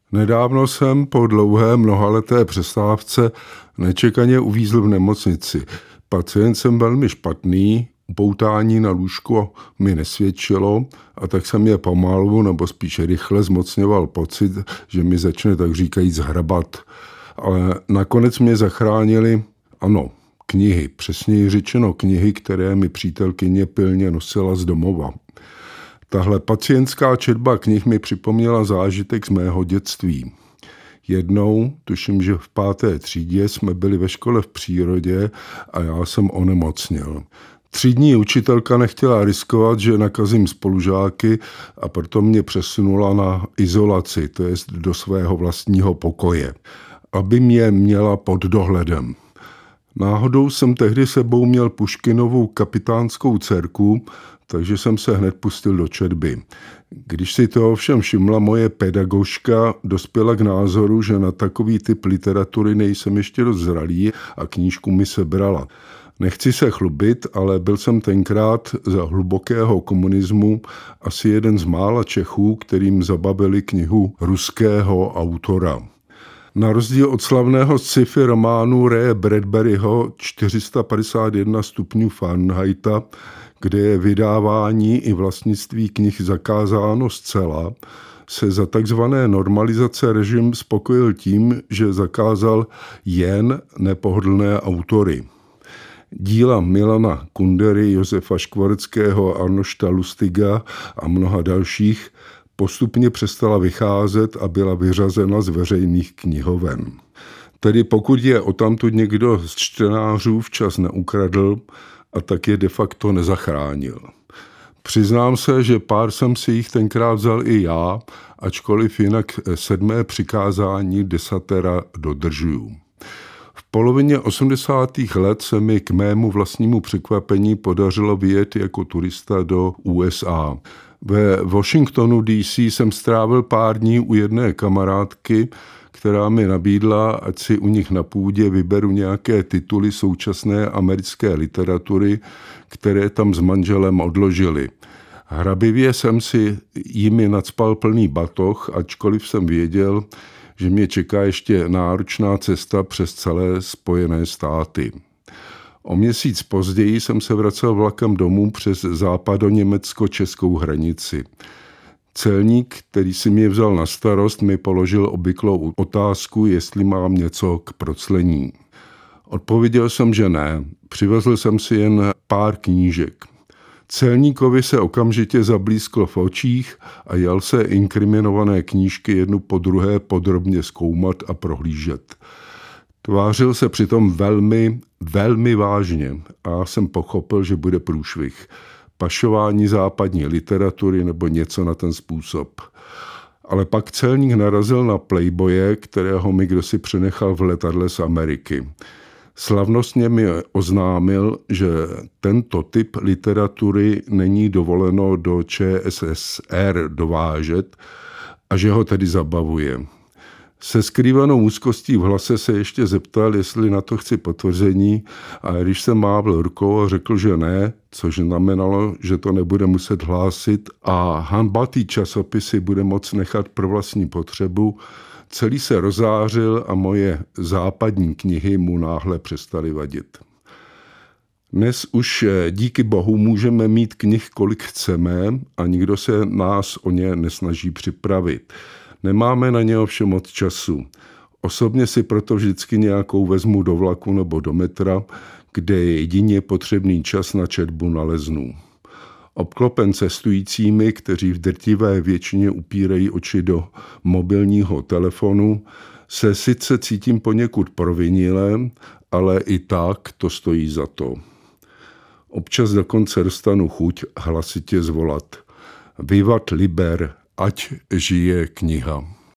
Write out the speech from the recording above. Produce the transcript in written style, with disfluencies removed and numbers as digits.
Nedávno jsem po dlouhé mnohaleté přestávce nečekaně uvízl v nemocnici. Pacient jsem velmi špatný, upoutání na lůžko mi nesvědčilo a tak jsem je pomalu nebo spíš rychle zmocňoval pocit, že mi začne tak říkajíc hrabat. Ale nakonec mě zachránili, knihy, přesněji řečeno knihy, které mi přítelkyně pilně nosila z domova. Tahle pacientská četba knih mi připomněla zážitek z mého dětství. Jednou, tuším, že v 5. třídě, jsme byli ve škole v přírodě a já jsem onemocněl. Třídní učitelka nechtěla riskovat, že nakazím spolužáky, a proto mě přesunula na izolaci, to jest do svého vlastního pokoje, aby mě měla pod dohledem. Náhodou jsem tehdy sebou měl Puškinovu Kapitánskou dcerku, takže jsem se hned pustil do četby. Když si toho všem všimla moje pedagožka, dospěla k názoru, že na takový typ literatury nejsem ještě dost zralý a knížku mi sebrala. Nechci se chlubit, ale byl jsem tenkrát za hlubokého komunismu asi jeden z mála Čechů, kterým zabavili knihu ruského autora. Na rozdíl od slavného sci-fi románu Raye Bradburyho 451 stupňů Fahrenheita, kde je vydávání i vlastnictví knih zakázáno zcela, se za takzvané normalizace režim spokojil tím, že zakázal jen nepohodlné autory. Díla Milana Kundery, Josefa Škvoreckého, Arnošta Lustiga a mnoha dalších postupně přestala vycházet a byla vyřazena z veřejných knihoven. Tedy pokud je odtamtud někdo z čtenářů včas neukradl, a tak je de facto nezachránil. Přiznám se, že pár jsem si jich tenkrát vzal i já, ačkoliv jinak 7. přikázání desatera dodržuju. V polovině 80. let se mi k mému vlastnímu překvapení podařilo vyjet jako turista do USA. Ve Washingtonu DC jsem strávil pár dní u jedné kamarádky, která mi nabídla, ať si u nich na půdě vyberu nějaké tituly současné americké literatury, které tam s manželem odložili. Hrabivě jsem si jimi nacpal plný batoh, ačkoliv jsem věděl, že mě čeká ještě náročná cesta přes celé Spojené státy. O měsíc později jsem se vracel vlakem domů přes západoněmecko-českou hranici. Celník, který si mě vzal na starost, mi položil obvyklou otázku, jestli mám něco k proclení. Odpověděl jsem, že ne. Přivezl jsem si jen pár knížek. Celníkovi se okamžitě zablísklo v očích a jal se inkriminované knížky jednu po druhé podrobně zkoumat a prohlížet. Tvářil se přitom velmi, velmi vážně a já jsem pochopil, že bude průšvih. Pašování západní literatury nebo něco na ten způsob. Ale pak celník narazil na playboye, kterého mi kdosi přenechal v letadle z Ameriky. Slavnostně mi oznámil, že tento typ literatury není dovoleno do ČSSR dovážet a že ho tedy zabavuje. Se skrývanou úzkostí v hlase se ještě zeptal, jestli na to chci potvrzení, a když jsem mávl rukou a řekl, že ne, což znamenalo, že to nebude muset hlásit a hanbatý časopisy bude moct nechat pro vlastní potřebu, celý se rozářil a moje západní knihy mu náhle přestaly vadit. Dnes už díky bohu můžeme mít knih, kolik chceme, a nikdo se nás o ně nesnaží připravit. Nemáme na ně ovšem moc času. Osobně si proto vždycky nějakou vezmu do vlaku nebo do metra, kde je jedině potřebný čas na četbu naleznu. Obklopen cestujícími, kteří v drtivé většině upírají oči do mobilního telefonu, se sice cítím poněkud provinile, ale i tak to stojí za to. Občas dokonce dostanu chuť hlasitě zvolat: Vivat liber, ať žije kniha.